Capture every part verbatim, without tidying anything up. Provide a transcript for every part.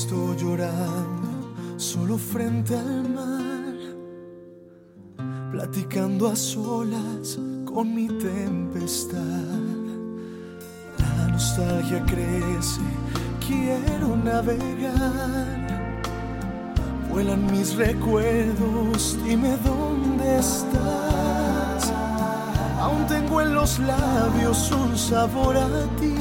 visto llorando solo frente al mar, platicando a solas con mi tempestad. La nostalgia crece, quiero navegar. Vuelan mis recuerdos, dime dónde estás. Aún tengo en los labios un sabor a ti,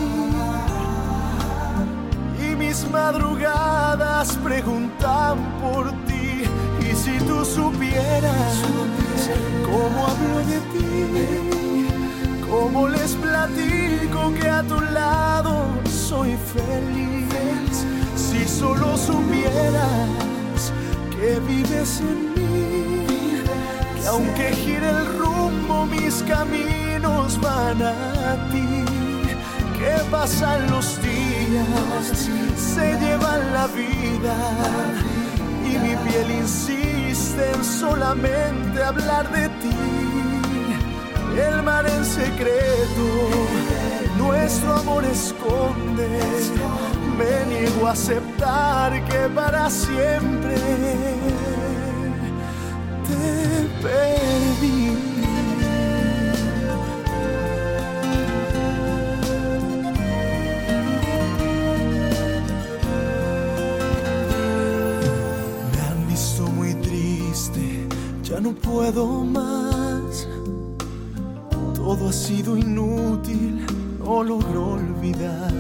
y mis madrugadas preguntan por ti. Y si tú supieras cómo hablo de ti, cómo les platico que a tu lado soy feliz. Si solo supieras que vives en mí, que aunque gire el rumbo mis caminos van a ti. Que pasan los días, se llevan la vida, y mi piel insiste en solamente hablar de ti. El mar en secreto nuestro amor esconde. Me niego a aceptar que para siempre te perdí. Me han visto muy triste, ya no puedo más. Todo ha sido inútil, no logro olvidar.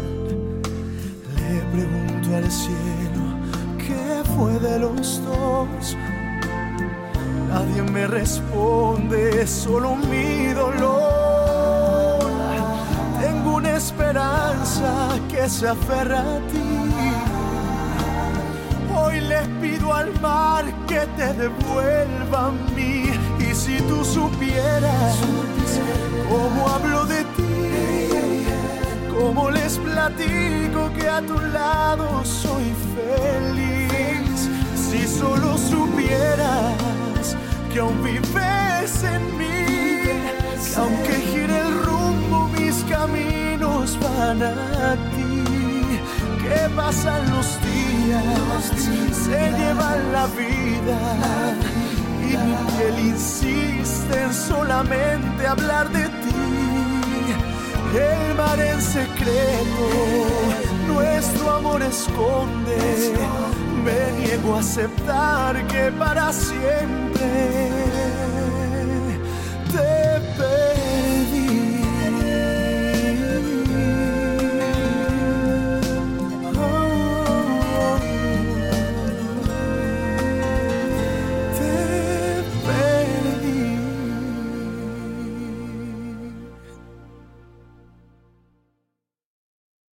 Le pregunto al cielo qué fue de los dos. Nadie me responde, solo mi dolor. Tengo una esperanza que se aferra a ti. Hoy le pido al mar que te devuelva a mí. Y si tú supieras cómo hablo de ti, cómo les platico que a tu lado soy feliz. Si solo supieras que aún vives en mí, que aunque gire el rumbo mis caminos van a ti. Que pasan los días, se llevan la vida, y mi piel insiste en solamente hablar de ti. El mar en secreto nuestro amor esconde. Me niego a aceptar que para siempre